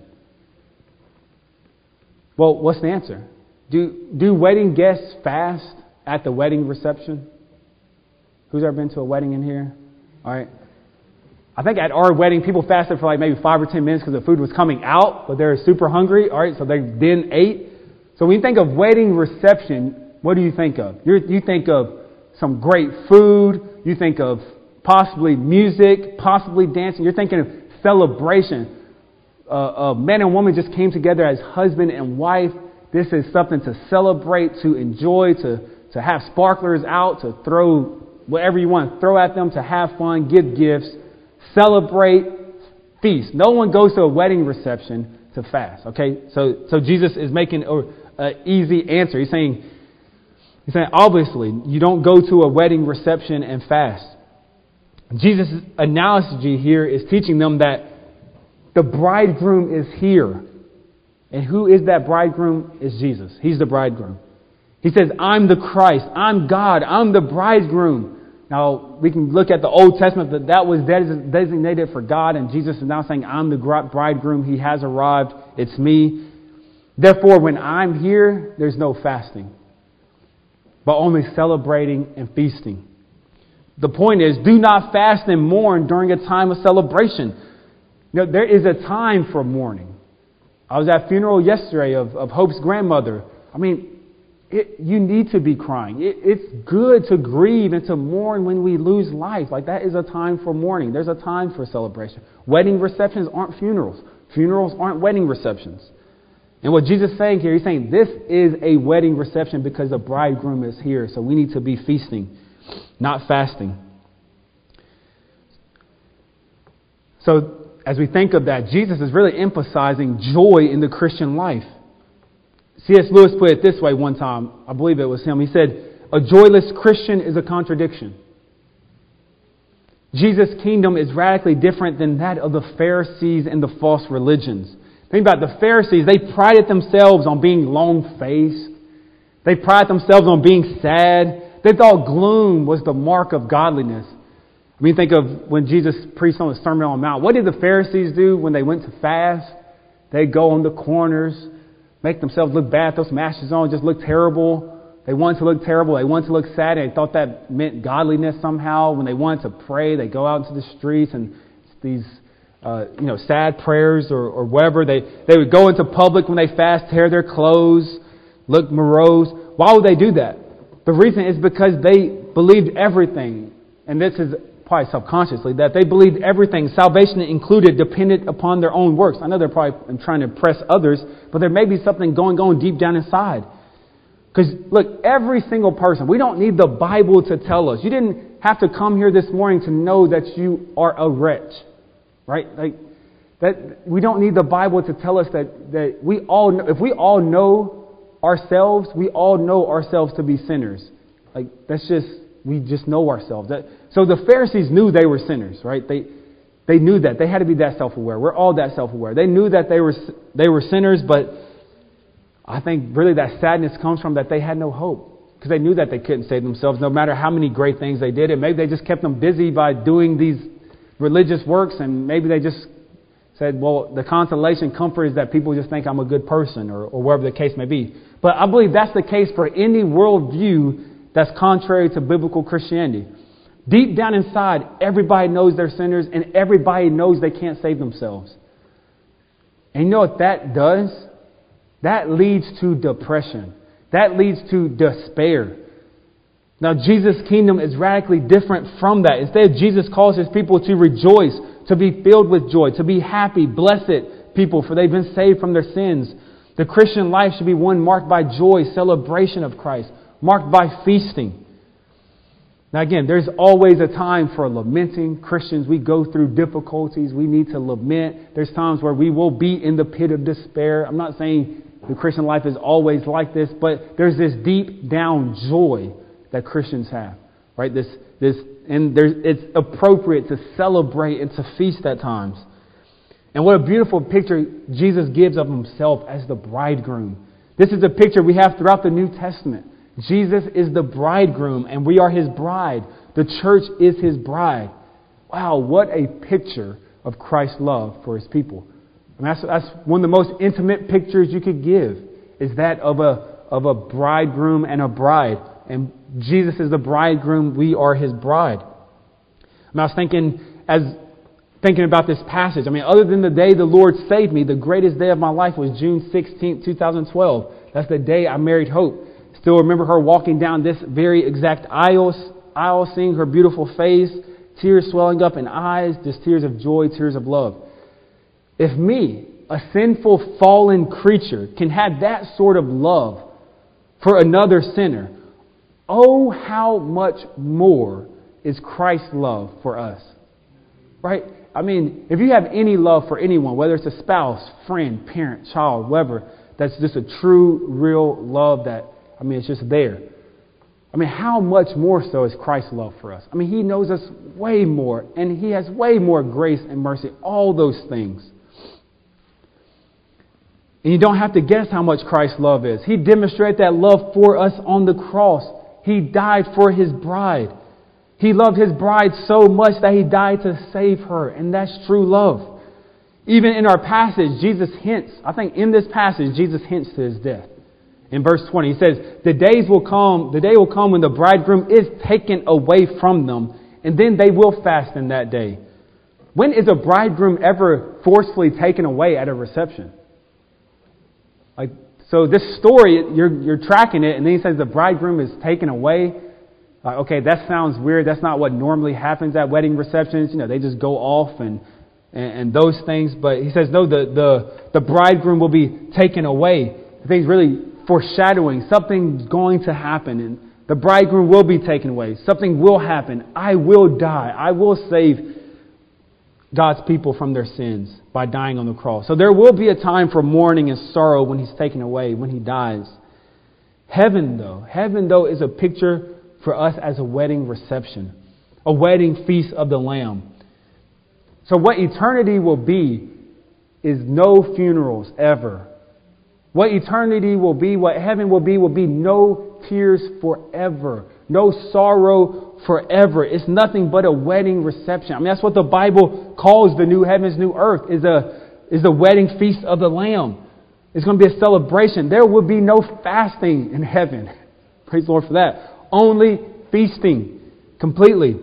Well, what's the answer? Do, do wedding guests fast at the wedding reception? Who's ever been to a wedding in here? All right. I think at our wedding, people fasted for like maybe five or ten minutes because the food was coming out, but they're super hungry. All right, so they then ate. So when you think of wedding reception, what do you think of? You're, you think of some great food. You think of possibly music, possibly dancing. You're thinking of celebration. Uh, a man and woman just came together as husband and wife. This is something to celebrate, to enjoy, to, to have sparklers out, to throw whatever you want to throw at them, to have fun, give gifts, celebrate, feast. No one goes to a wedding reception to fast. Okay, so so Jesus is making an easy answer. He's saying, he's saying obviously you don't go to a wedding reception and fast. Jesus' analogy here is teaching them that the bridegroom is here. And who is that bridegroom? Is Jesus. He's the bridegroom. He says, I'm the Christ. I'm God. I'm the bridegroom. Now, we can look at the Old Testament that that was designated for God, and Jesus is now saying, I'm the bridegroom. He has arrived. It's me. Therefore, when I'm here, there's no fasting, but only celebrating and feasting. The point is, do not fast and mourn during a time of celebration. You know, there is a time for mourning. I was at a funeral yesterday of, of Hope's grandmother. I mean, it, you need to be crying. It, it's good to grieve and to mourn when we lose life. Like, that is a time for mourning. There's a time for celebration. Wedding receptions aren't funerals. Funerals aren't wedding receptions. And what Jesus is saying here, he's saying this is a wedding reception because the bridegroom is here. So we need to be feasting, not fasting. So as we think of that, Jesus is really emphasizing joy in the Christian life. C S Lewis put it this way one time. I believe it was him. He said, a joyless Christian is a contradiction. Jesus' kingdom is radically different than that of the Pharisees and the false religions. Think about the Pharisees. They prided themselves on being long-faced. They prided themselves on being sad. They thought gloom was the mark of godliness. I mean, think of when Jesus preached on the Sermon on the Mount. What did the Pharisees do when they went to fast? They'd go on the corners, make themselves look bad, throw some ashes on, just look terrible. They wanted to look terrible. They wanted to look sad. And they thought that meant godliness somehow. When they wanted to pray, they go out into the streets and these Uh, you know, sad prayers or, or whatever. They, they would go into public when they fast, tear their clothes, look morose. Why would they do that? The reason is because they believed everything, and this is probably subconsciously, that they believed everything, salvation included, depended upon their own works. I know they're probably trying to impress others, but there may be something going on deep down inside. Because, look, every single person, we don't need the Bible to tell us. You didn't have to come here this morning to know that you are a wretch. Right? Like that, we don't need the Bible to tell us that, that we all know, if we all know ourselves, we all know ourselves to be sinners. Like, that's just, we just know ourselves. That, so the Pharisees knew they were sinners, right? They they knew that. They had to be that self-aware. We're all that self-aware. They knew that they were they were sinners, but I think really that sadness comes from that they had no hope. Because they knew that they couldn't save themselves no matter how many great things they did. And maybe they just kept them busy by doing these religious works, and maybe they just said, well, the consolation, comfort is that people just think I'm a good person, or, or whatever the case may be. But I believe that's the case for any worldview that's contrary to biblical Christianity. Deep down inside, everybody knows they're sinners, and everybody knows they can't save themselves. And you know what that does? That leads to depression. That leads to despair. Now, Jesus' kingdom is radically different from that. Instead, Jesus calls his people to rejoice, to be filled with joy, to be happy, blessed people, for they've been saved from their sins. The Christian life should be one marked by joy, celebration of Christ, marked by feasting. Now, again, there's always a time for lamenting. Christians, we go through difficulties. We need to lament. There's times where we will be in the pit of despair. I'm not saying the Christian life is always like this, but there's this deep down joy that Christians have, right? This, this, and there's, it's appropriate to celebrate and to feast at times. And what a beautiful picture Jesus gives of himself as the bridegroom. This is a picture we have throughout the New Testament. Jesus is the bridegroom, and we are his bride. The church is his bride. Wow, what a picture of Christ's love for his people. And that's, that's one of the most intimate pictures you could give, is that of a, of a bridegroom and a bride. And Jesus is the bridegroom. We are his bride. And I was thinking, as thinking about this passage, I mean, other than the day the Lord saved me, the greatest day of my life was June sixteenth, twenty twelve. That's the day I married Hope. Still remember her walking down this very exact aisle, aisle, seeing her beautiful face, tears swelling up in eyes, just tears of joy, tears of love. If me, a sinful, fallen creature, can have that sort of love for another sinner, oh, how much more is Christ's love for us? Right? I mean, if you have any love for anyone, whether it's a spouse, friend, parent, child, whatever, that's just a true, real love that, I mean, it's just there. I mean, how much more so is Christ's love for us? I mean, He knows us way more, and He has way more grace and mercy, all those things. And you don't have to guess how much Christ's love is. He demonstrated that love for us on the cross. He died for His bride. He loved His bride so much that He died to save her. And that's true love. Even in our passage, Jesus hints, I think in this passage, Jesus hints to His death. In verse twenty, He says, the days will come, the day will come when the bridegroom is taken away from them, and then they will fast in that day. When is a bridegroom ever forcefully taken away at a reception? Like, so this story, you're you're tracking it, and then He says the bridegroom is taken away. Like, okay, that sounds weird. That's not what normally happens at wedding receptions. You know, they just go off and and, and those things. But He says, no, the, the, the bridegroom will be taken away. I think He's really foreshadowing something's going to happen, and the bridegroom will be taken away. Something will happen. I will die. I will save God's people from their sins by dying on the cross. So there will be a time for mourning and sorrow when He's taken away, when He dies. Heaven, though, heaven, though, is a picture for us as a wedding reception, a wedding feast of the Lamb. So what eternity will be is no funerals ever. What eternity will be, what heaven will be, will be no tears forever. No sorrow forever. It's nothing but a wedding reception. I mean, that's what the Bible calls the new heavens, new earth, is a is the wedding feast of the Lamb. It's going to be a celebration. There will be no fasting in heaven. Praise the Lord for that. Only feasting completely.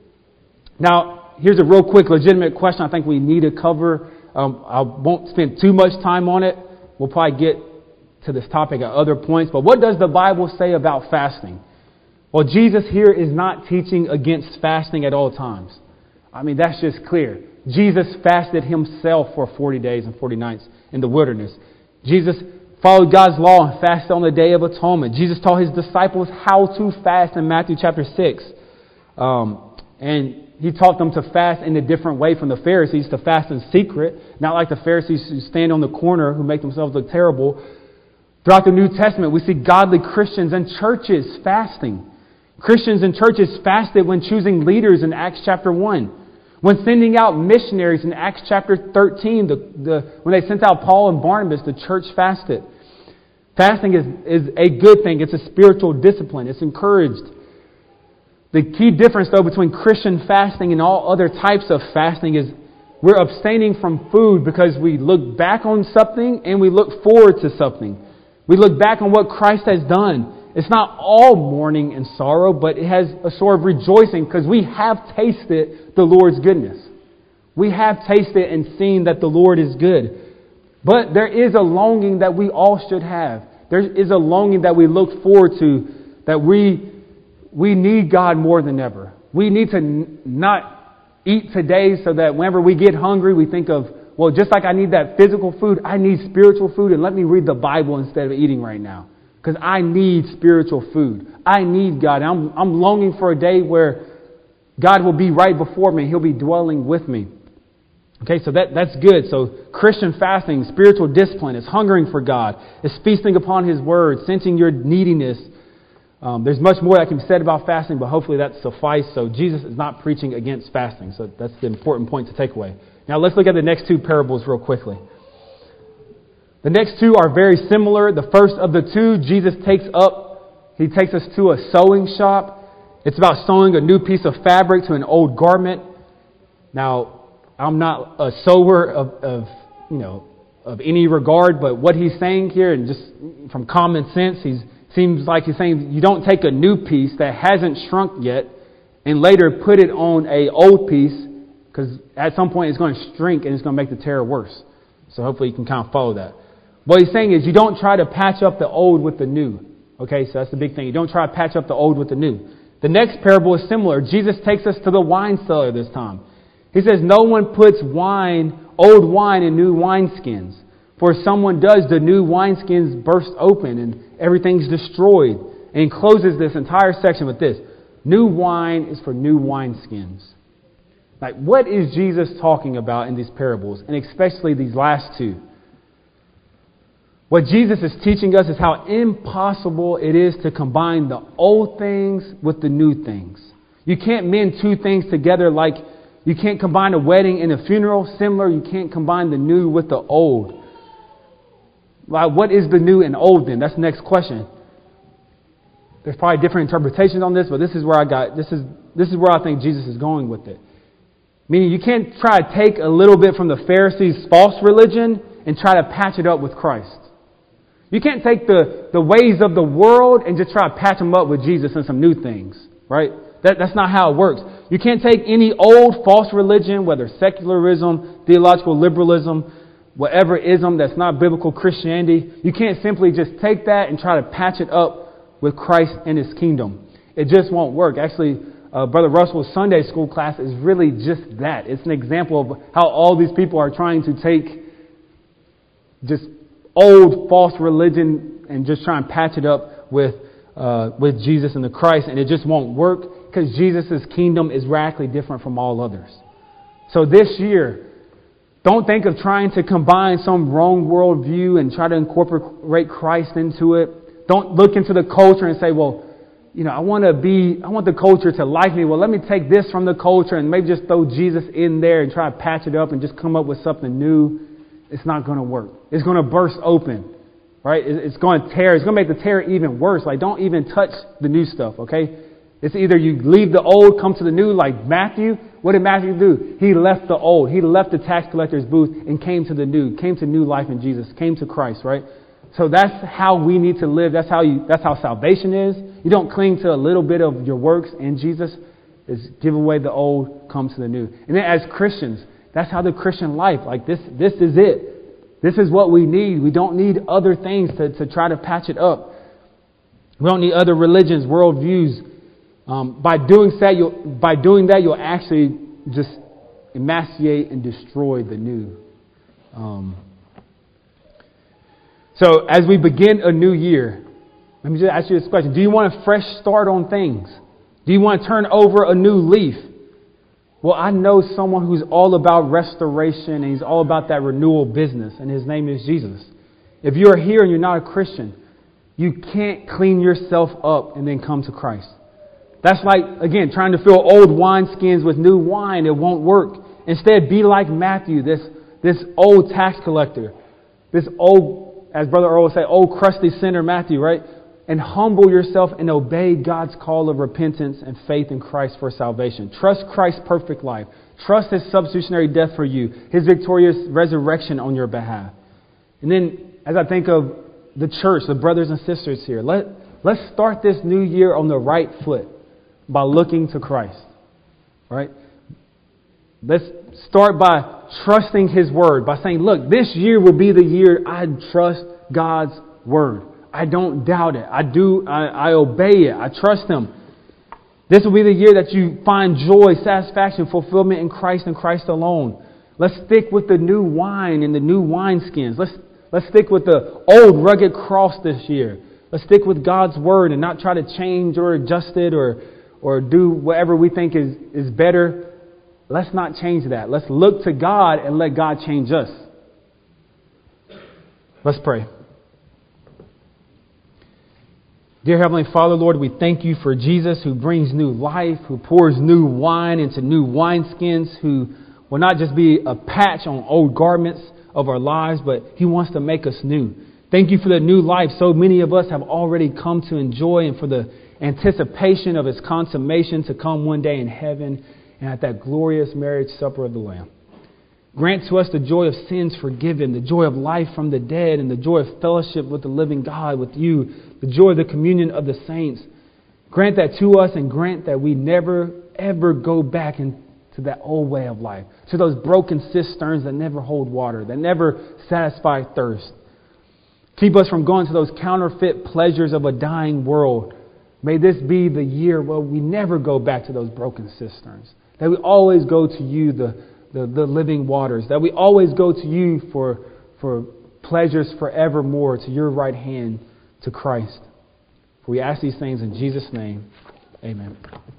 Now, here's a real quick, legitimate question I think we need to cover. Um, I won't spend too much time on it. We'll probably get to this topic at other points. But what does the Bible say about fasting? Well, Jesus here is not teaching against fasting at all times. I mean, that's just clear. Jesus fasted Himself for forty days and forty nights in the wilderness. Jesus followed God's law and fasted on the Day of Atonement. Jesus taught His disciples how to fast in Matthew chapter six. Um, and He taught them to fast in a different way from the Pharisees, to fast in secret, not like the Pharisees who stand on the corner who make themselves look terrible. Throughout the New Testament, we see godly Christians and churches fasting. Christians and churches fasted when choosing leaders in Acts chapter one. When sending out missionaries in Acts chapter thirteen, the, the, when they sent out Paul and Barnabas, the church fasted. Fasting is, is a good thing. It's a spiritual discipline. It's encouraged. The key difference, though, between Christian fasting and all other types of fasting is we're abstaining from food because we look back on something and we look forward to something. We look back on what Christ has done. It's not all mourning and sorrow, but it has a sort of rejoicing because we have tasted the Lord's goodness. We have tasted and seen that the Lord is good. But there is a longing that we all should have. There is a longing that we look forward to, that we we need God more than ever. We need to n- not eat today so that whenever we get hungry, we think of, well, just like I need that physical food, I need spiritual food, and let me read the Bible instead of eating right now. Because I need spiritual food. I need God. I'm, I'm longing for a day where God will be right before me. He'll be dwelling with me. Okay, so that, that's good. So Christian fasting, spiritual discipline, is hungering for God. It's feasting upon His Word, sensing your neediness. Um, there's much more that can be said about fasting, but hopefully that suffices. So Jesus is not preaching against fasting. So that's the important point to take away. Now let's look at the next two parables real quickly. The next two are very similar. The first of the two, Jesus takes up, He takes us to a sewing shop. It's about sewing a new piece of fabric to an old garment. Now, I'm not a sewer of, of you know, of any regard, but what He's saying here, and just from common sense, He seems like He's saying you don't take a new piece that hasn't shrunk yet and later put it on a old piece, because at some point it's going to shrink and it's going to make the tear worse. So hopefully you can kind of follow that. What He's saying is you don't try to patch up the old with the new. Okay, so that's the big thing. You don't try to patch up the old with the new. The next parable is similar. Jesus takes us to the wine cellar this time. He says, no one puts wine, old wine in new wineskins. For if someone does, the new wineskins burst open and everything's destroyed. And he closes this entire section with this. New wine is for new wineskins. Like, what is Jesus talking about in these parables? And especially these last two? What Jesus is teaching us is how impossible it is to combine the old things with the new things. You can't mend two things together like you can't combine a wedding and a funeral. Similar, you can't combine the new with the old. Like, what is the new and old then? That's the next question. There's probably different interpretations on this, but this is where I got this is this is where I think Jesus is going with it. Meaning you can't try to take a little bit from the Pharisees' false religion and try to patch it up with Christ. You can't take the, the ways of the world and just try to patch them up with Jesus and some new things, right? That, that's not how it works. You can't take any old false religion, whether secularism, theological liberalism, whatever ism that's not biblical Christianity. You can't simply just take that and try to patch it up with Christ and His kingdom. It just won't work. Actually, uh, Brother Russell's Sunday school class is really just that. It's an example of how all these people are trying to take just old false religion and just try and patch it up with uh, with Jesus and the Christ, and it just won't work because Jesus' kingdom is radically different from all others. So this year, don't think of trying to combine some wrong worldview and try to incorporate Christ into it. Don't look into the culture and say, well, you know, I want to be, I want the culture to like me. Well, let me take this from the culture and maybe just throw Jesus in there and try to patch it up and just come up with something new. It's not going to work. It's going to burst open, right? It's going to tear. It's going to make the tear even worse. Like, don't even touch the new stuff, okay? It's either you leave the old, come to the new, like Matthew. What did Matthew do? He left the old. He left the tax collector's booth and came to the new, came to new life in Jesus, came to Christ, right? So that's how we need to live. That's how you. That's how salvation is. You don't cling to a little bit of your works in Jesus. It's give away the old, come to the new. And then as Christians, that's how the Christian life, like this, this is it. This is what we need. We don't need other things to, to try to patch it up. We don't need other religions, worldviews. Um, by doing that, you'll, by doing that, you'll actually just emaciate and destroy the new. Um, so as we begin a new year, let me just ask you this question. Do you want a fresh start on things? Do you want to turn over a new leaf? Well, I know someone who's all about restoration and he's all about that renewal business, and his name is Jesus. If you're here and you're not a Christian, you can't clean yourself up and then come to Christ. That's like, again, trying to fill old wineskins with new wine. It won't work. Instead, be like Matthew, this, this old tax collector, this old, as Brother Earl would say, old crusty sinner Matthew, right? And humble yourself and obey God's call of repentance and faith in Christ for salvation. Trust Christ's perfect life. Trust His substitutionary death for you, His victorious resurrection on your behalf. And then, as I think of the church, the brothers and sisters here, let, let's start this new year on the right foot by looking to Christ. Right? Let's start by trusting His Word, by saying, look, this year will be the year I trust God's Word. I don't doubt it. I do. I, I obey it. I trust Him. This will be the year that you find joy, satisfaction, fulfillment in Christ and Christ alone. Let's stick with the new wine and the new wineskins. Let's let's stick with the old rugged cross this year. Let's stick with God's Word and not try to change or adjust it or or do whatever we think is, is better. Let's not change that. Let's look to God and let God change us. Let's pray. Dear Heavenly Father, Lord, we thank You for Jesus, who brings new life, who pours new wine into new wineskins, who will not just be a patch on old garments of our lives, but He wants to make us new. Thank You for the new life so many of us have already come to enjoy, and for the anticipation of its consummation to come one day in heaven and at that glorious marriage supper of the Lamb. Grant to us the joy of sins forgiven, the joy of life from the dead, and the joy of fellowship with the living God, with You, the joy of the communion of the saints. Grant that to us, and grant that we never, ever go back into that old way of life, to those broken cisterns that never hold water, that never satisfy thirst. Keep us from going to those counterfeit pleasures of a dying world. May this be the year where we never go back to those broken cisterns, that we always go to You, the The, the living waters, that we always go to You for, for pleasures forevermore, to Your right hand, to Christ. For we ask these things in Jesus' name. Amen.